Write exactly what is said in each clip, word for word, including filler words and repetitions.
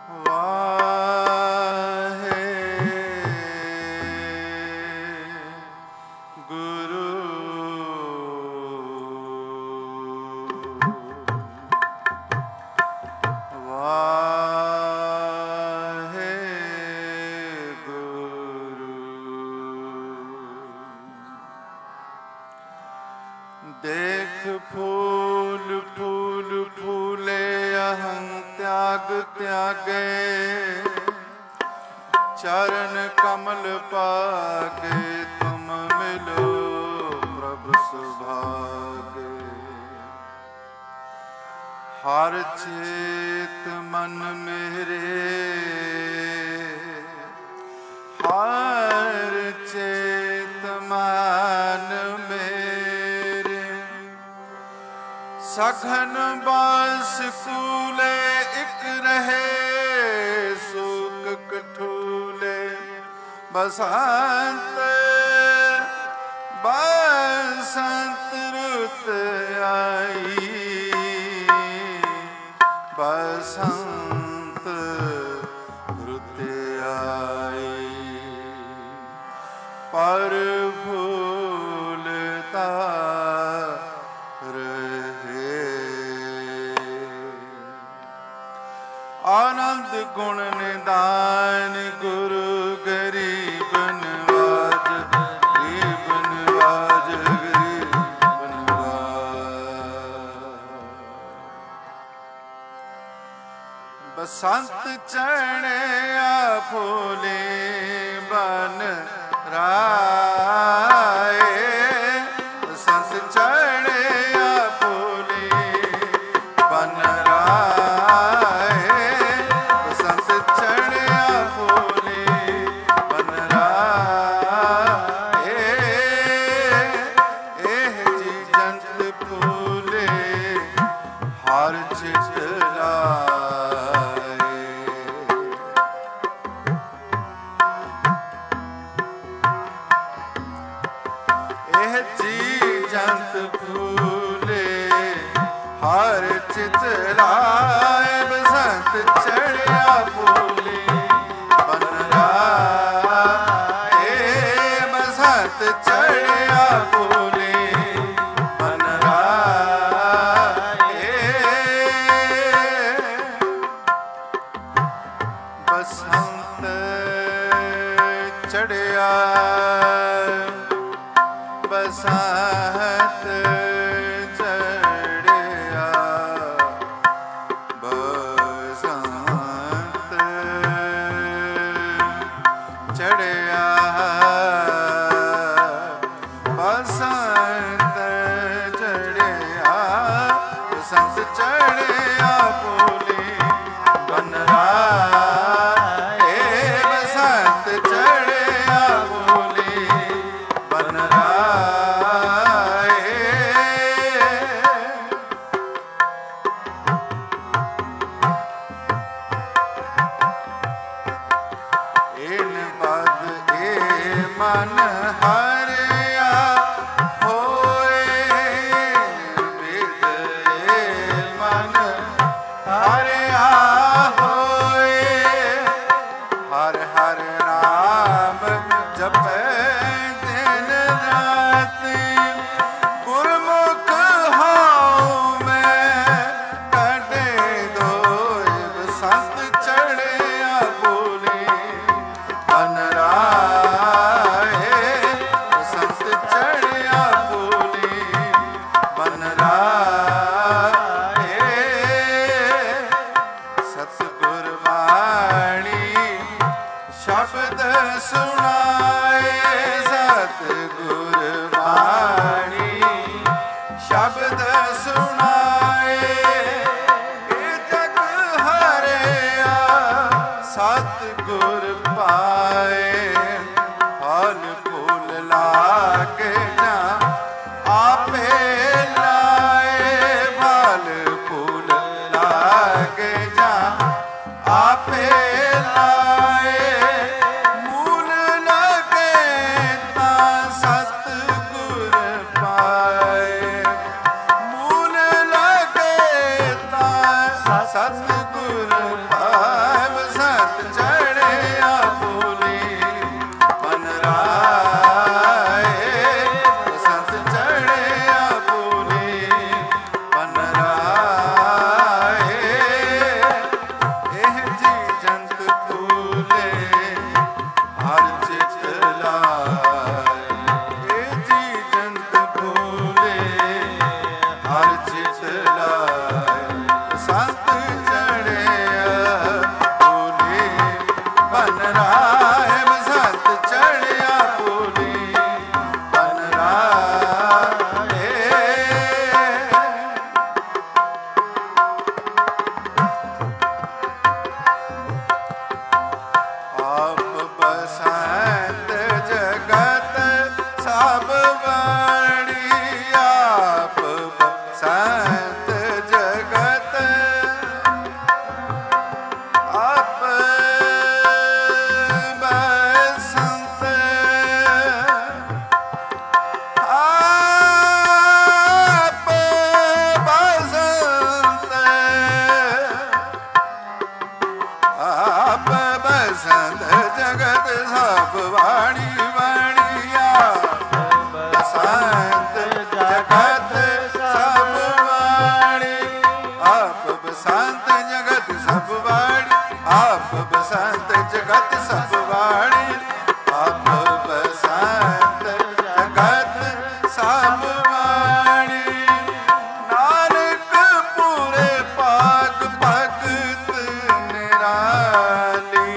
देख फूल फूल फूले अहं त्याग त्यागे, चरण कमल पाके तुम मिलो प्रभु सुभागे। हर चेत मन मेरे, हर चेत मन मेरे, सघन बास कूले इक रहे, सूक कठूले बसंत बसंत रुत आई, बसंत रुत आई। पर भूलता आनंद गुण निदान गुरु गरीब नवाज, गरीब नवाज, गरीब नवाज। बसंत चढ़िया फूले बन राए, बसंत चढ़िया फूले बन राए, बसंत चढ़िया फूले बन राए। एह जी जंत फूले हर चित लाए। एह जी जंत फूले हर चित लाए, बसंत चढ़िया फूले बन राए, बसंत चढ़िया फूले बन राए। बसंत चढ़िया बसंत चढ़िया बसंत चढ़िया बसंत चढ़िया, बसंत चढ़िया फूले बन राए, बसंत चढ़िया फूले बन राए। इन पद ए मन हरिया होए, वेद ए मन हरिया होए। हर हर नाम जपे दिन राति, गुरमुख हाउ मैं कटे दोए, बसंत चढ़िया फूले बन राए, बसंत चढ़िया फूले बन राए। सतगुर वाणी शब्द सुनाए, सतगुर वाणी शब्द सुनाए। ए जग हरिया सतगुर पाए, फल फूल लागे जा आपे लाए, फल फूल लागे जा आपे लाए। मूल लगे तां सतगुर पाए, मूल लगे तां सतगुर पाए। आप बसंत जगत सब वाणी, आप बसंत जगत सब वाणी, आप बसंत जगत सब वाणी। नानक पूरे पाग भगत निराली,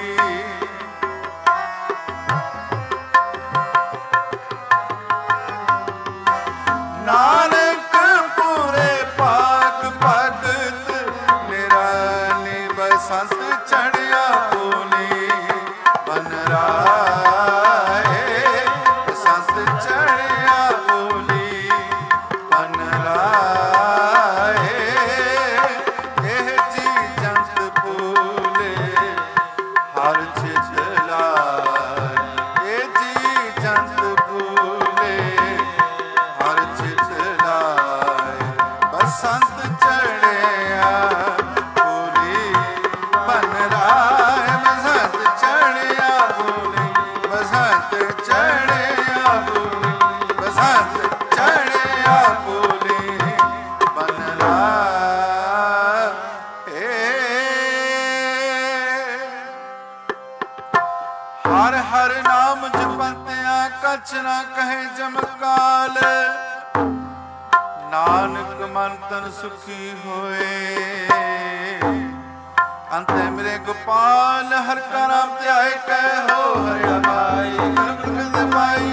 नानक पूरे पाग भगत निराली। बसंत चढ़िया बोली बन राए, बसंत चढ़िया बोली बन राए। एह जी जंत भूले हर चित लाए, ए जी जंत भूले हर चित लाए। बसंत चढ़िया बोली बन राए, बसंत चढ़िया बोली, बसंत चढ़िया बोली, बसंत चढ़िया बोली बन राए। हर हर नाम जपंतिया कछ ना कहे जमकाल, नानक मन तन सुखी होए। अंत मेरे गोपाल हर का नाम ध्याय कहो हरिया भाई, करम पाई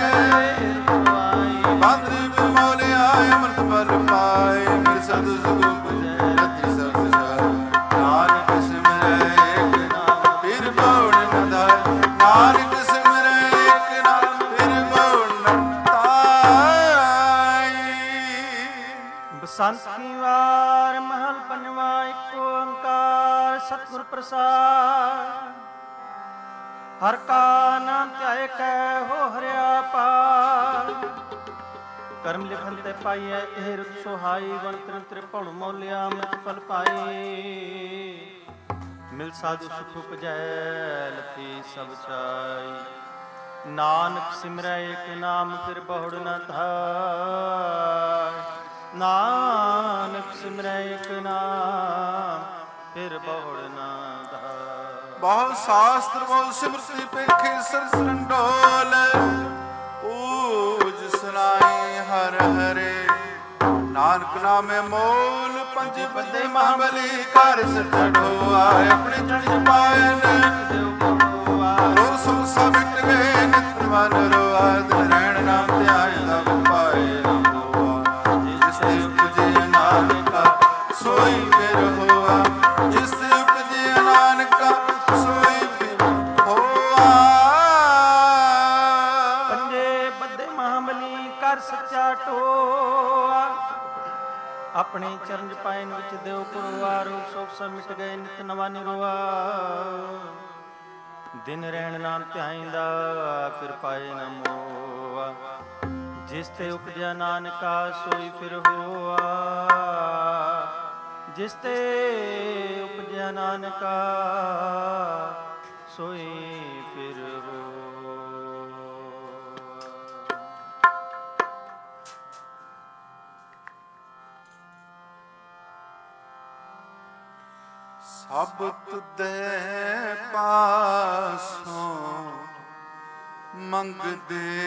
बांधरी बिमोले आए अमृत बल पाए। मेरे सद सुख रति सब नानक सिमरै एक नाम फिर बौड़ न धाय, नानक सिमरै एक नाम फिर बौड़ न धाय। बसंत की वार महल बनवा एक ओंकार सतगुर प्रसाद। हर का नाम ध्याय कहो हरिया पार। कर्म लिखन ते पाइए एह रुत सुहाई, बन तृंत्र पौड़ मौलिया अमृत फल पाए। मिल साधु सुख उपजै लती सब चाई, नानक सिमरै एक नाम फिर बहुड़ न धाय। नानक सिमरै एक नाम फिर बहुड़ न धाय। बहु शास्त्र बहु सिमरति पेखे सरसरन डोल, ऊज सुनाई हर हरे। नानक नामे मोल पंज बदे महाबली, कर सिर चढ़ो आए अपने चढ़ पायन। रो सो सब मिट गए नित मन रोआ, दिन रैन नाम ध्याय तब पाए नाम होआ। जिस ते उपजे नानका सोई फिर होआ, जिस ते उपजे नानका सोई फिर होआ। पंजे बदे महाबली कर सच्चा टोआ, अपने चरण पायन विच देव पुरवा। रोग शोक सब मिट गए नित नवा निरोआ, दिन रहन नाम ध्याईंदा फिर पाए न मोआ। जिस ते उपजया नानका सोई फिर होआ, जिस ते उपजया नानका सोई फिर होआ। ਸਭ ਤੁਧੇ ਪਾਸੋਂ ਮੰਗਦੇ,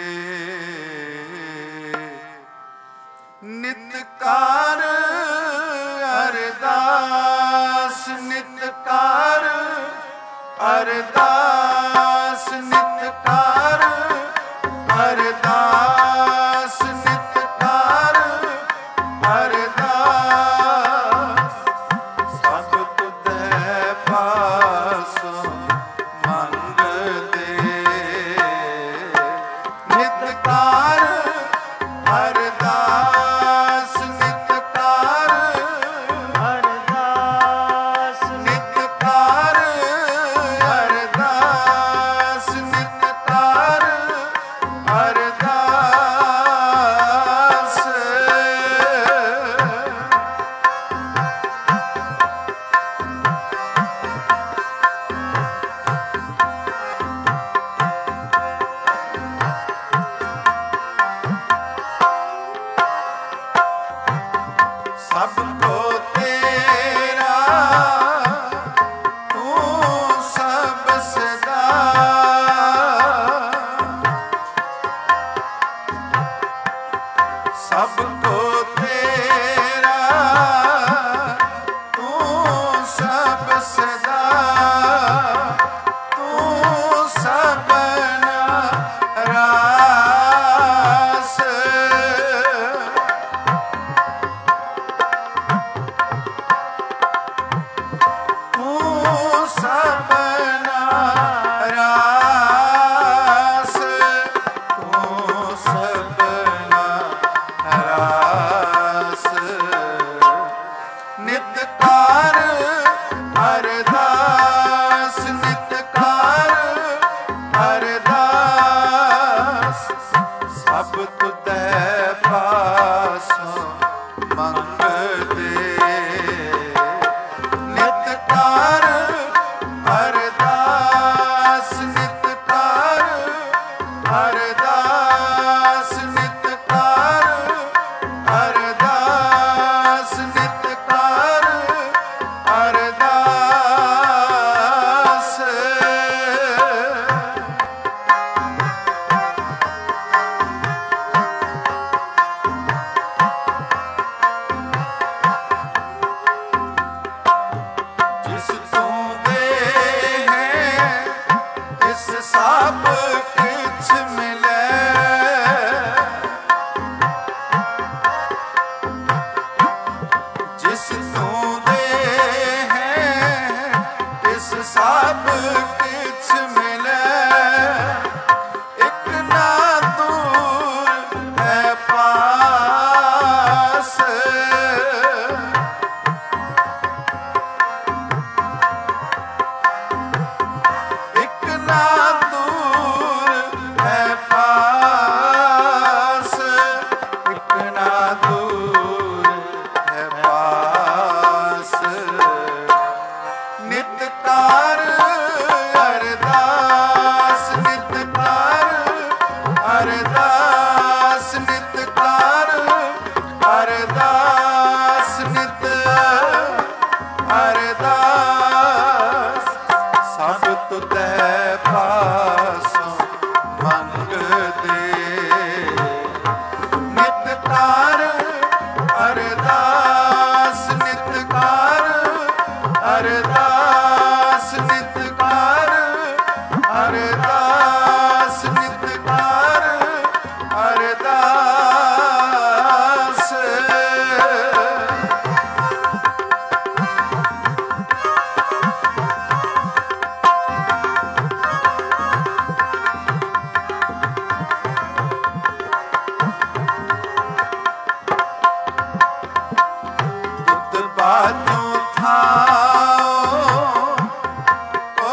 ਨਿਤ ਕਾਰ ਅਰਦਾਸ, ਨਿਤ ਕਾਰ ਅਰਦਾਸ, ਨਿਤ ਕਾਰ ਅਰਦਾਸ, ਨਿਤ ਕਾਰ ਅਰਦਾਸ। ਸਭ ਤੁਧੇ ਪਾਸੋਂ ਮੰਗਦੇ, ਨਿਤ ਕਾਰ ਅਰਦਾਸ, ਨਿਤ ਕਾਰ ਅਰਦਾਸ, ਨਿਤ ਕਾਰ ਅਰਦਾਸ। ਵਸਦਾ ਤੂੰ ਸਭਨਾ ਰਾਸ ਤੂੰ ਸਭਨਾ ਰਾਸ ਤੂੰ ਸਭਨਾ ਰਾਸ ਨਿਤ ਕਾਰ ਅਰਦਾਸ ਨਿਤ ਕਾਰ ਅਰਦਾਸ ਸਭ ਤੁਧੈ ਪਾਸੋਂ ਮੰਗਦੇ ਨਿਤ ਕਾਰ ਅਰਦਾਸ ਨਿਤ ਕਾਰ ਅਰਦਾਸ ਨਿਤ ਕਾਰ ਅਰਦਾਸ ਨਿਤ ਕਾਰ ਅਰਦਾਸ ਜਿਸ ਤੂੰ ਦੇ ਹੈ ਇਸ ਸਭ ਕਿਛ ਮਿਲੈ ਜਿਸ ਤੂੰ ਦੇ ਹੈ ਇਸ ਸਭ ਕਿਛ ਮਿਲੈ ਇਕ ਨਾ ਦੂਰ ਹੈ ਪਾਸ ਇਕ ਨਾ ਦੂਰ ਹੈ ਪਾਸ ਇਕ ਨਾ ਦੂਰ ਹੈ ਪਾਸ ਨਿਤ ਕਾਰ ਅਰਦਾਸ ਨਿਤ ਕਾਰ ਅਰਦਾਸ ਨਿਤ ਕਾਰ ਅਰਦਾਸ ਨਿਤ ਅਰਦਾਸ ਸਭ ਤੁਧੈ ਪਾਸੋਂ ਮੰਗਦੇ ਨਿਤ ਕਾਰ ਅਰਦਾਸ ਨਿਤ ਕਾਰ ਅਰਦਾਸ ਨਿਤ ਕਾਰ ਅਰਦਾਸ ਨਿਤ ਕਾਰ ਅਰਦਾਸ ਤੁਧ ਬਾਝੋਂ ਥਾਓ ਓ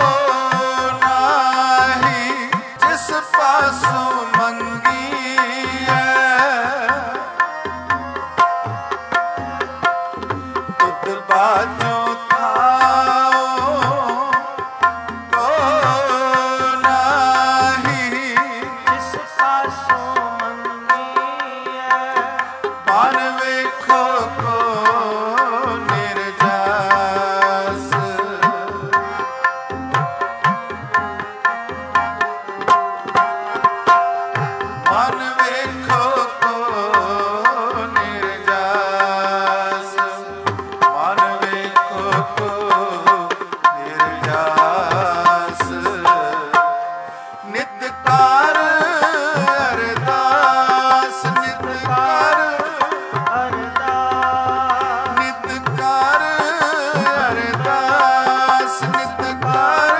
ਨਾਹੀ ਜਿਸ ਪਾਸੋਂ ਮੰਗੀਐ ਤੁਧ ਬਾਝੋਂ ਥਾਓ ਓ ਨਾਹੀ ਜਿਸ ਪਾਸੋਂ ਮੰਗੀਐ ਮਨ ਵੇਖੋ ਕੋ ਨਿਰਜਾਸ ਮਨ ਵੇਖੋ ਕੋ ਨਿਰਜਾਸ ਮਨ ਵੇਖੋ ਕੋ ਨਿਰਜਾਸ ਨਿਤ ਕਾਰ ਅਰਦਾਸ ਨਿਤ ਕਾਰ ਅਰਦਾਸ ਨਿਤ ਕਾਰ ਅਰਦਾਸ ਨਿਤ ਕਾਰ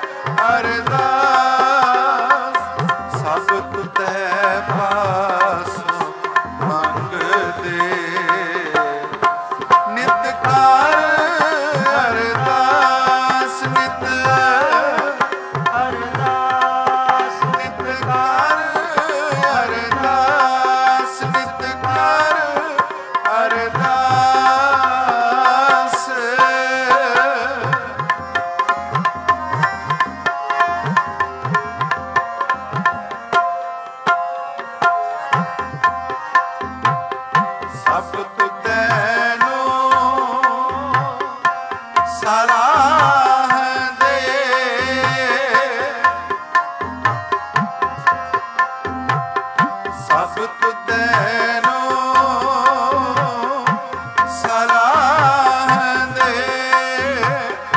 ਅਰਦਾਸ ਸਭ ਤੁਧੈ ਪਾਸੋਂ ਮੰਗਦੇ ਨਿਤ ਕਾਰ ਅਰਦਾਸ ਨਿਤ ਅਰਦਾਸ ਨਿਤ ਕਾਰ ਅਰਦਾਸ ਨਿਤ ਕਾਰ ਅਰਦਾਸ ਸਭ ਤੁਧੈ ਨੂੰ ਸਲਾਹਦੇ ਸਭ ਤੁਧੈ ਨੂੰ ਸਲਾਹਦੇ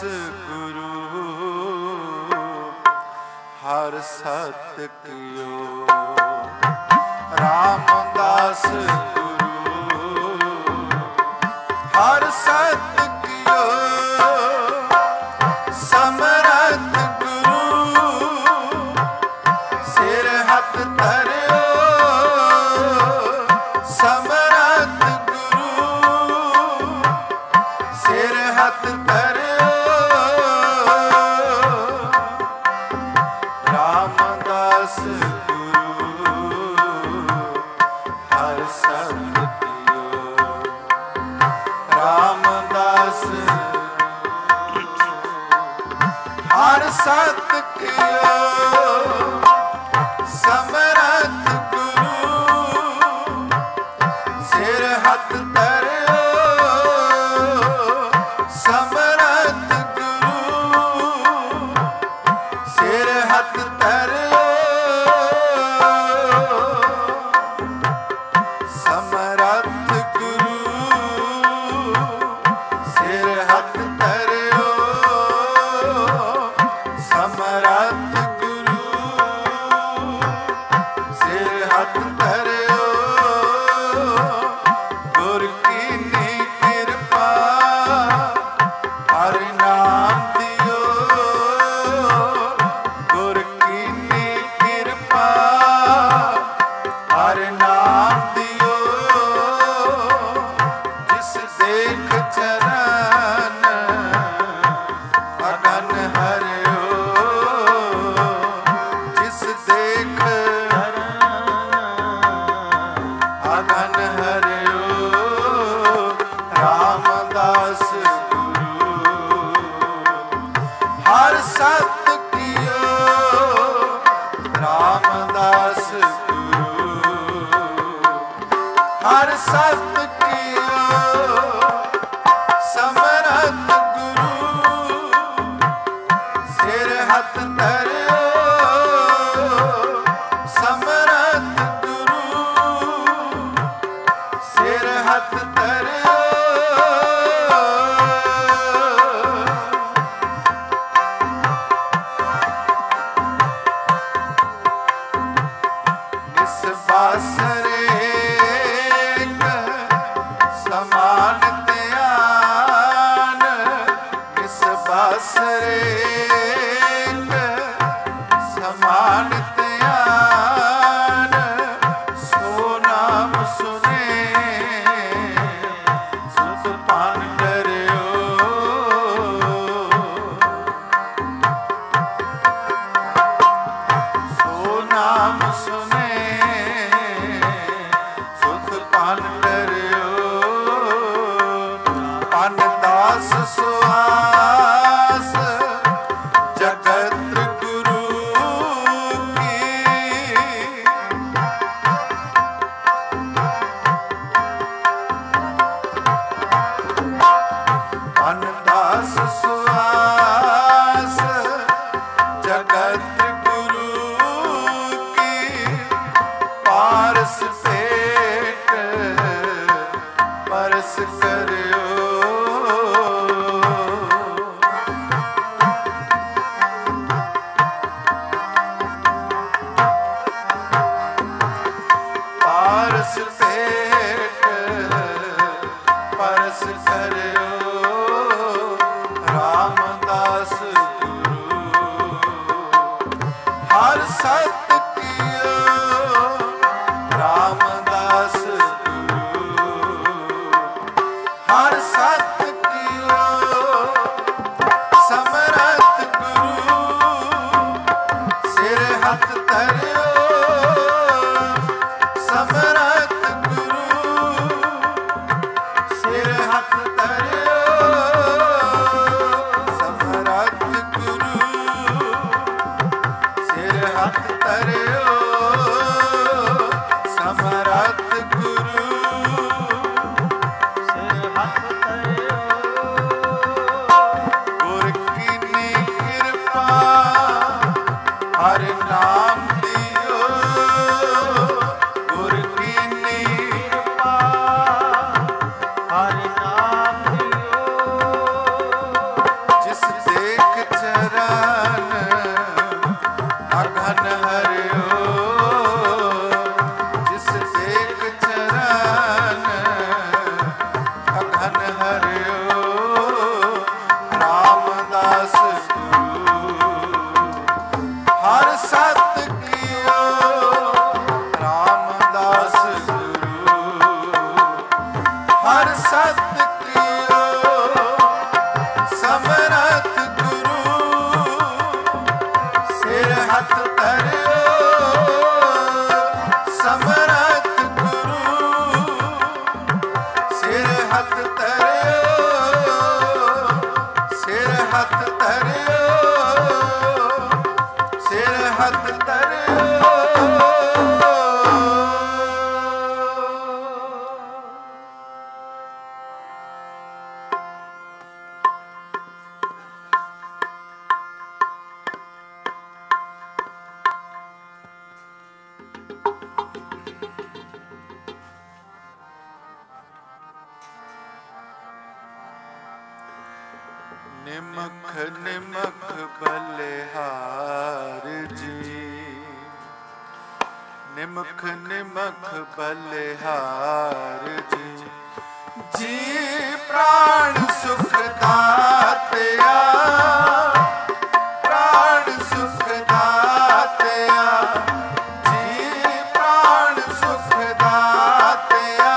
ਗੁਰੂ ਹਰ ਸਤ ਕਿਓ। ਰਾਮਦਾਸ ਗੁਰੂ ਹਰ ਸਤ ਕਿਓ। ਸਮਰੱਥ ਗੁਰੂ ਸਿਰ ਹੱਥ ਧਰਿਓ। ਸਮਰੱਥ ਗੁਰੂ ਸਿਰ ਹੱਥ ਧਰਿਓ। ਰਾਮਦਾਸ ਗੁਰੂ ਹਰ ਸਤ ਕਿਓ। ਰਾਮਦਾਸ ਹਰ ਸਤ ਕਿਓ। ਸਮਰੱਥ ਗੁਰੂ ਸਿਰ ਹੱਥ ਧਰਿਓ। ਸਮਰੱਥ ਗੁਰੂ ਸਿਰ ਹੱਥ ਧਰਿਓ। ਸਮਰੱਥ ਗੁਰੂ ਸਿਰ ਹੱਥ ਧਰਿਓ। ਸਮਰੱਥ ਗੁਰੂ ਸਿਰ ਹੱਥ ਧਰਿਓ। ਗੁਰ ਕੀਨੀ ਕਿਰਪਾ ਹਰਿ ਨਾਮ ਦਿਓ। ਗੁਰ ਕੀਨੀ ਕਿਰਪਾ ਹਰਿ ਨਾਮ ਦਿਓ। ਜਿਸ ਦੇਖ ਚਰਨ ਅਗਨ ਹਰਿਓ। ਜਿਸ ਦੇਖ ਅਗਨ ਹਰਿਓ। ਰਾਮਦਾਸ ਗੁਰੂ ਹਰ ਸਤ ਕਿਓ। ਰਾਮਦਾਸ ਗੁਰੂ ਹਰ ਸਤ ਕਿਓ। ਸਮਰੱਥ ਗੁਰੂ ਸਿਰ ਹੱਥ ਧਰਿਓ। ਸਮਰੱਥ ਗੁਰੂ ਸਿਰ ਹੱਥ ਧਰਿਓ। ਨਿਸ ਬਾਸਰੇ ਸਮਾਨ ਧਿਆਨ। ਨਿਸ ਬਾਸਰੇ ਸਮਾਨ ਧਿਆਨ। ਸੋ ਨਾਮ ਸੁਨੇ ਸੁਖ ਪਾਨ ਡਰਿਓ। ਸੋ ਨਾਮ ਸੁਨੇ ਸੁਖ ਪਾਨ ਡਰਿਓ। ਪਨ ਦਾਸ ਸੁਆਸ ਜਗਤ ਗੁਰੂ ਕੀ। ਪਨ ਦਾਸ ਸੁਆਸ ਜਗਤ ਗੁਰੂ ਕੀ। ਪਾਰਸ ਭੇਟ ਪਰਸ ਕਰਿਓ। ਪਾਰਸ ਭੇਟ ਪਰਸ ਕਰਿਓ। ਰਾਮਦਾਸ ਗੁਰੂ ਹਰ ਸਤ ਕਿਓ। ਰਾਮਦਾਸ ਗੁਰੂ ਹਰ ਸਤ ਕਿਓ। ਸਮਰੱਥ ਗੁਰੂ ਸਿਰ ਹੱਥ ਧਰਿਓ। ਸਮਰੱਥ ਗੁਰੂ ਸਿਰ ਹੱਥ ਧਰਿਓ। ਸਮਰੱਥ ਗੁਰੂ ਸਿਰ ਹੱਥ ਧਰਿਓ। ਸਮਰੱਥ ਗੁਰੂ ਸਿਰ ਹੱਥ ਧਰਿਓ। ਗੁਰ ਕੀਨੀ ਕਿਰਪਾ ਹਰਿ ਨਾਮ ਦਿਓ। ਗੁਰ ਕੀਨੀ ਕਿਰਪਾ ਹਰਿ ਨਾਮ ਦਿਓ। ਜਿਸ ਨਿਮਖ ਨਿਮਖ ਬਲਿਹਾਰ ਜੀ, ਨਿਮਖ ਨਿਮਖ ਬਲਿਹਾਰ ਜੀ, ਜੀ ਪ੍ਰਾਣ ਸੁਖ ਦਾਤਿਆ, ਪ੍ਰਾਣ ਸੁਖ ਦਾਤਿਆ, ਜੀ ਪ੍ਰਾਣ ਸੁਖ ਦਾਤਿਆ,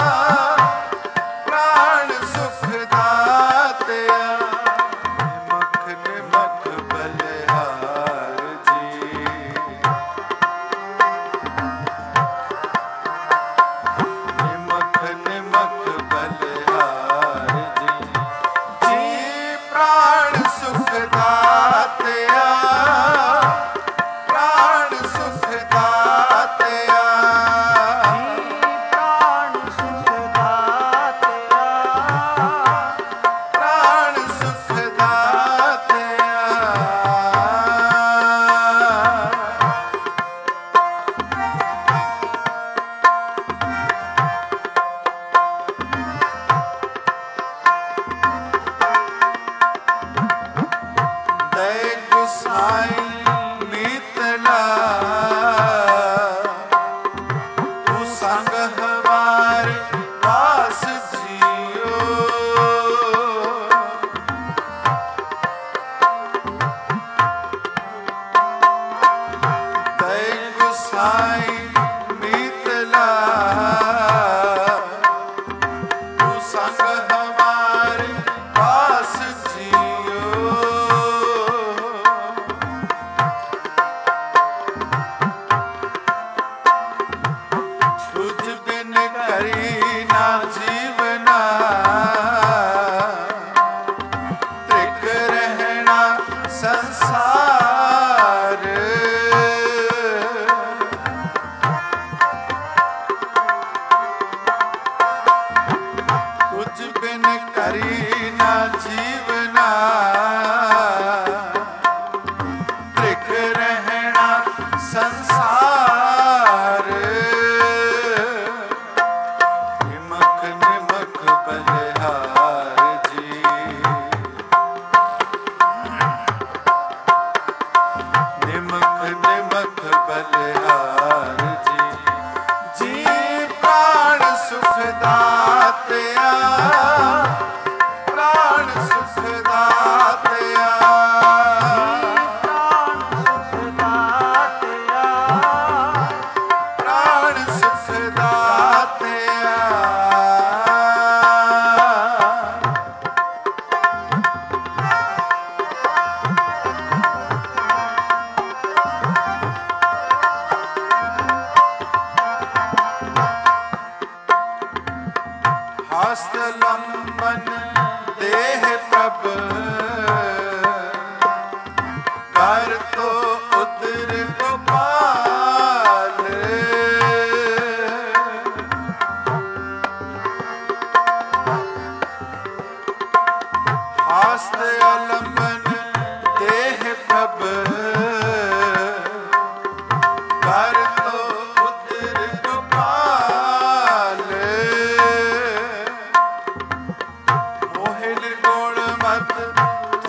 ਪ੍ਰਾਣ ਸੁਖ ਦਾਤਿਆ, ਨਿਮਖ ਨਿਮਖ ਬਲਿਹਾਰ ਜੀ, ਨਿਮਖ ਨਿਮਖ ਬਲਿਹਾਰ ਜੀ, ਜੀ ਪ੍ਰਾਣ ਸੁਖ ਦਾਤਿਆ, ਪ੍ਰਾਣ ਸੁਖ ਦਾਤਿਆ, ਪ੍ਰਾਣ ਸੁਖ ਦਾਤਿਆ, ਪ੍ਰਾਣ ਸੁਖ ਦਾਤਿਆ। ਦਇ ਗੁਸਾਈ ਮੀਤਲਾ, ਤੂੰ ਸੰਗ ਹਵਾਰ ਪਾਸ ਜੀਓ, ਦਇ ਗੁਸਾਈ ਮੀਤਲਾ, ਤੂੰ ਸੰਗ ਹਵਾਰ ਪਾਸ ਜੀਓ, ਤੁਝ ਬਿਨ ਕਰੀ ਨਾ ਜੀਵਨਾ, ਤ੍ਰਿਕ ਰਹਿਣਾ ਸੰਸਾਰ, ਤੁਝ ਬਿਨ ਕਰੀ ਨਾ ਜੀਵਨਾ, ਤ੍ਰਿਕ ਰਹਿਣਾ ਸੰਸਾਰ, ਨਿਮਖ ਨਿਮਖ ਬਲਿਹਾਰ ਜੀ, ਨਿਮਖ ਨਿਮਖ ਬਲਿਹਾਰ ਜੀ, ਜੀ ਪ੍ਰਾਣ ਸੁਖ ਦਾਤਿਆ, ਪ੍ਰਾਣ ਸੁਖ ਦਾਤਿਆ, ਪ੍ਰਾਣ ਸੁਖ ਦਾਤਿਆ, ਪ੍ਰਾਣ ਸੁਖ ਦਾਤਿਆ। ਹਸਤ ਲੰਬਨ ਦੇਹ ਪ੍ਰਭ, ਕਰ ਤੋ ਉਦਰ ਗੋਪਾਲ, ਹਸਤ ਅਲੰਬਨ ਦੇਹ ਪ੍ਰਭ, ਕਰ ਤੋ ਉਦਰ ਗੋਪਾਲ, ਮੋਹਿਲ ਗੋਲ ਮਤ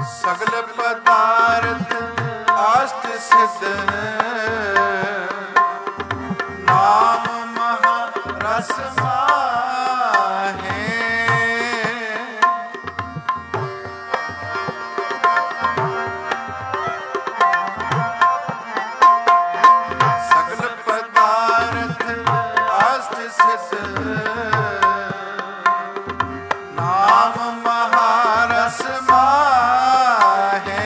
ਸਗਲ ਪਦਾਰਥ ਆਸਟ ਸਿਧ ਨਾਮ ਮਹਾ ਰਸ ਮਾਹੇ ਸਗਲ ਪਦਾਰਥ ਆਸਟ ਸਿਧ ਨਾਮ ਮਹਾ ਰਸ ਮਾਹੇ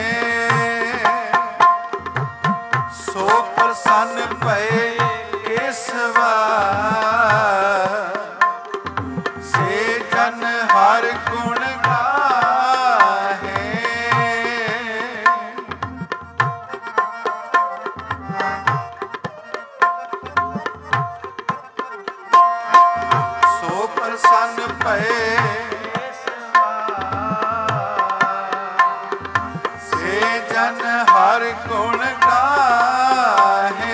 ਸੋ ਪ੍ਰਸੰਨ ਭਏ ਕੇਸਵਾ ਸੇ ਜਨ ਹਰ ਗੁਣ ਗਾਹੇ ਸੋ ਪ੍ਰਸੰਨ ਭਏ ਸੇ ਜਨ ਹਰ ਗੁਣ ਗਾਹੇ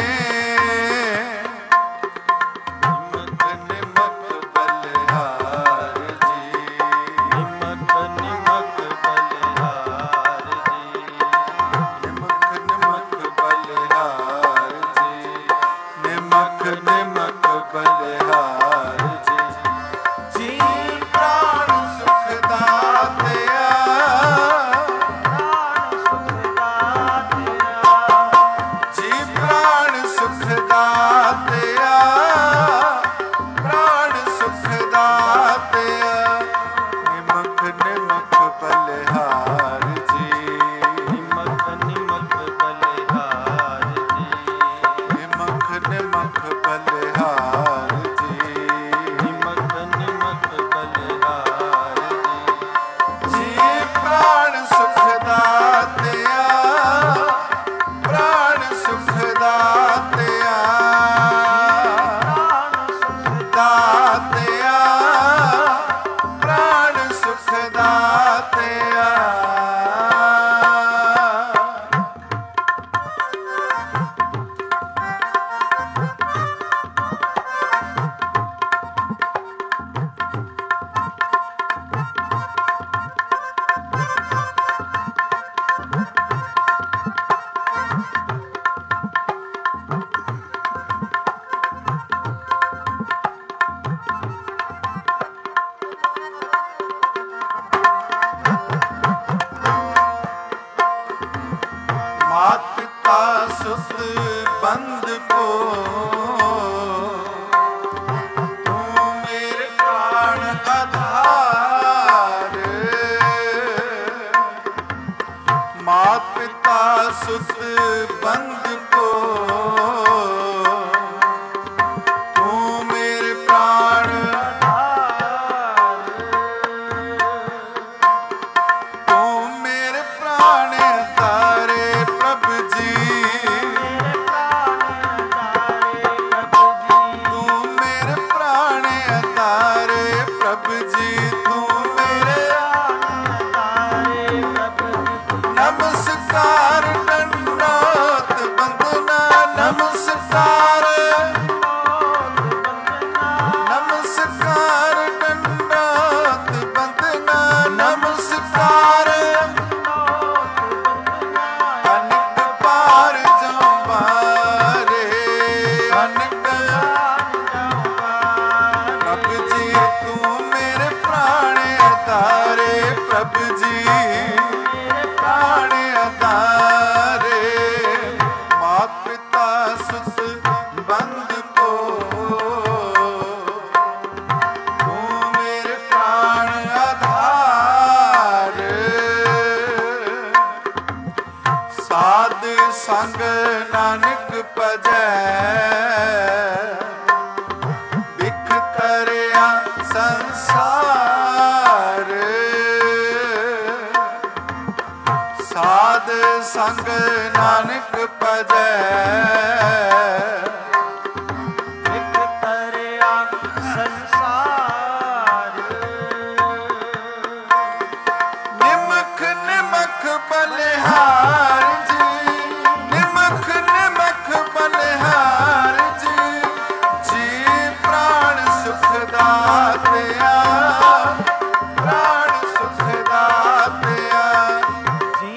ਨਿਮਕ ਨਿਮਕ ਬਲਿਹਾਰ ਜੀ ਨਿਮਕ ਨਿਮਕ ਬਲਿਹਾਰ ਜੀ ਨਿਮਕ ਨਿਮਕ ਬਲਿਹਾਰ ਜੀ ਨਿਮਕ ਨਿਮਕ ਬਲਿਹਾਰ ਜੀ ਜੀ ਪ੍ਰਾਣ ਸੁਖ ਦਾਤਿਆ ਜੀ ਪ੍ਰਾਣ ਸੁਖ ਦਾਤਿਆ ਪ੍ਰਾਣ ਸੁਖ ਦਾਤਿਆ ਨਿਮਕ ਨਿਮਕ ਬਲਿਹਾਰ ਜੀ ਨਿਮਕ ਨਿਮਕ ਬਲਿਹਾਰ ਜੀ ਨਿਮਕ ਨਿਮਕ ਬਲਿਹਾਰ ਜੀ ਨਿਮਕ ਨਿਮਕ ਬਲਿਹਾਰ ਜੀ ਜੀ ਪ੍ਰਾਣ ਸੁਖ ਦਾਤਿਆ ਪ੍ਰਾਣ ਸੁਖ ਦਾਤਿਆ ਦਾਤਿਆ ਪ੍ਰਾਣ ਸੁਖ ਦਾਤਿਆ मात पिता सुत बंद को तू मेरे प्राण आधार मात पिता सुत बंद को तू मेरे प्राण आधार तू मेरे प्राण तारे प्रभु जी तू मेरे प्राण तारे प्रभु जी तू मेरे नमस्कार दंडोत बंदना नमस्कार नमस्कार दंडोत बंदना नमस्कार अनक पार जंबारे अनक प्रभु जी तू मेरे प्राण तारे प्रभु जी प्राण तारे मात पिता सुत बंद को तू मेरे प्राण आधार साध संग नानक भजै बिख तरिया संसार साध संग नानक भजै बिख तरिया संसार निमक निमक बलिहार जी निमक निमक बलिहार जी जी प्राण सुख दातया प्राण सुख दातया जी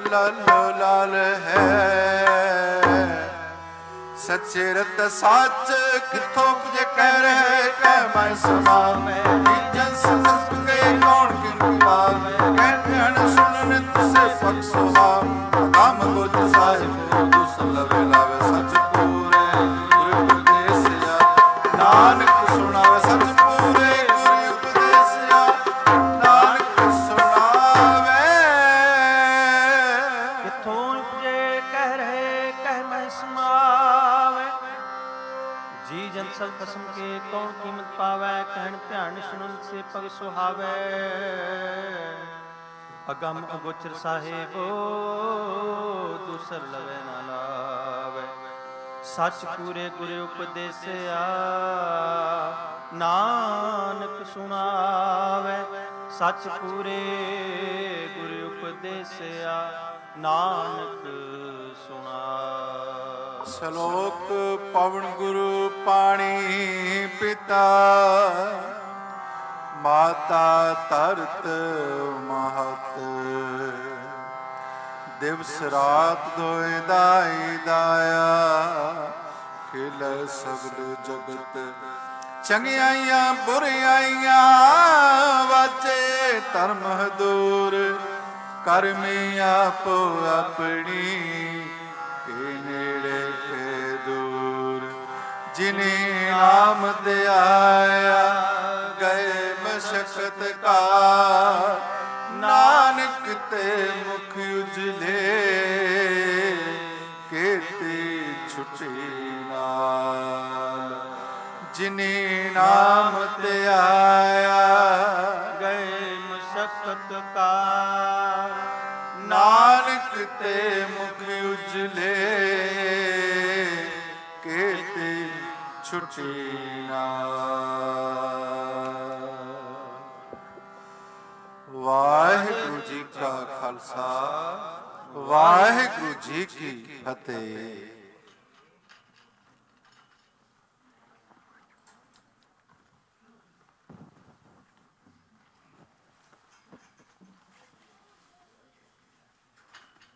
ਲਾਲੋ ਲਾਲ ਹੈ। ਸੱਚੇ ਰਤ ਸੱਚ ਕਿੱਥੋਂ ਪੁਜੇ ਕਹਿ ਰਹੇ ਕਹਿ ਮੈਂ ਸਮਾਵੇਂ। ਜਨ ਸੰਸ ਕੇ ਕੌਣ ਕਿਨ ਪਾਵੇ ਕਹਿ ਹਣ ਸੁਣਨ ਤੁਸੇ ਪਖ ਸੁਹਾਵ। ਕੰਮ ਗੁਜ ਸਾਹਿਬ ਦੁਸ ਲਵੇ ਲਾਵੇ ਸੱਚ ਪੂਰੇ ਗੁਰੂ ਉਪਦੇਸਿਆ। ਨਾਨਕ ਸੁਣਾਵੇ ਸੱਚ ਪੂਰੇ ਗੁਰੂ ਉਪਦੇਸਿਆ। ਨਾਨਕ ਸੁਣਾਵੇ ਕਿੱਥੋਂ ਉਪਜੇ ਕਹਿ ਰਹੇ ਕਹਿ ਮੈਂ ਸਮਾਵੇ। ਜੀ ਜਨ ਸਭ ਕਸਮ ਕੇ ਕੌਣ ਕੀਮਤ ਪਾਵੈ ਕਹਿਣ ਧਿਆਨ ਸੁਣਨ ਸੇ ਪਗ ਸੁਹਾਵੈ। ਅਗੰਮ ਅਗੋਚਰ ਸਾਹਿਬੋ ਦੂਸਰ ਲਵੇ ਨਾ ਲਾਵੇ। ਸੱਚ ਪੂਰੇ ਗੁਰੂ ਉਪਦੇਸਿਆ ਨਾਨਕ ਸੁਣਾਵੇ। ਸੱਚ ਪੂਰੇ ਗੁਰੂ ਉਪਦੇਸਿਆ ਨਾਨਕ ਸੁਣਾਵੇ। ਸ਼ਲੋਕ ਪਵਨ ਗੁਰੂ ਪਾਣੀ ਪਿਤਾ ਮਾਤਾ ਧਰਤ ਮਹਤ। ਦਿਵਸ ਰਾਤ ਦੋਇ ਦਾਈ ਦਾਇਆ ਖਿਲ ਸਗਲ ਜਗਤ। ਚੰਗਿਆਈਆਂ ਬੁਰਿਆਈਆਂ ਵਾਚੇ ਧਰਮ ਦੂਰ। ਕਰਮੀ ਆਪੋ ਆਪਣੀ ਕੇ ਨੇੜੇ ਕੇ ਦੂਰ। ਜਿਨੇ ਨਾਮ ਧਿਆਇਆ ਗਏ ਮਸ਼ਕਤ ਕਾ। ਨਾਨਕ ਤੇ ਮੁਖ ਉਜਲੇ ਕੀਰਤੀ ਛੁਟੀ ਨਾਲ। ਜਿਨੇ ਨਾਮ ਧਿਆਇਆ ਗਏ ਮਸ਼ਕਤ ਕਾ। ਨਾਨਕ ਤੇ ਮੁਖ ਉਜਲੇ ਕੀਰਤੀ ਛੁਟੀ ਨਾਲ। ਵਾਹਿਗੁਰੂ ਜੀ ਕਾ ਖਾਲਸਾ ਵਾਹਿਗੁਰੂ ਜੀ ਕੀ ਫਤਿਹ।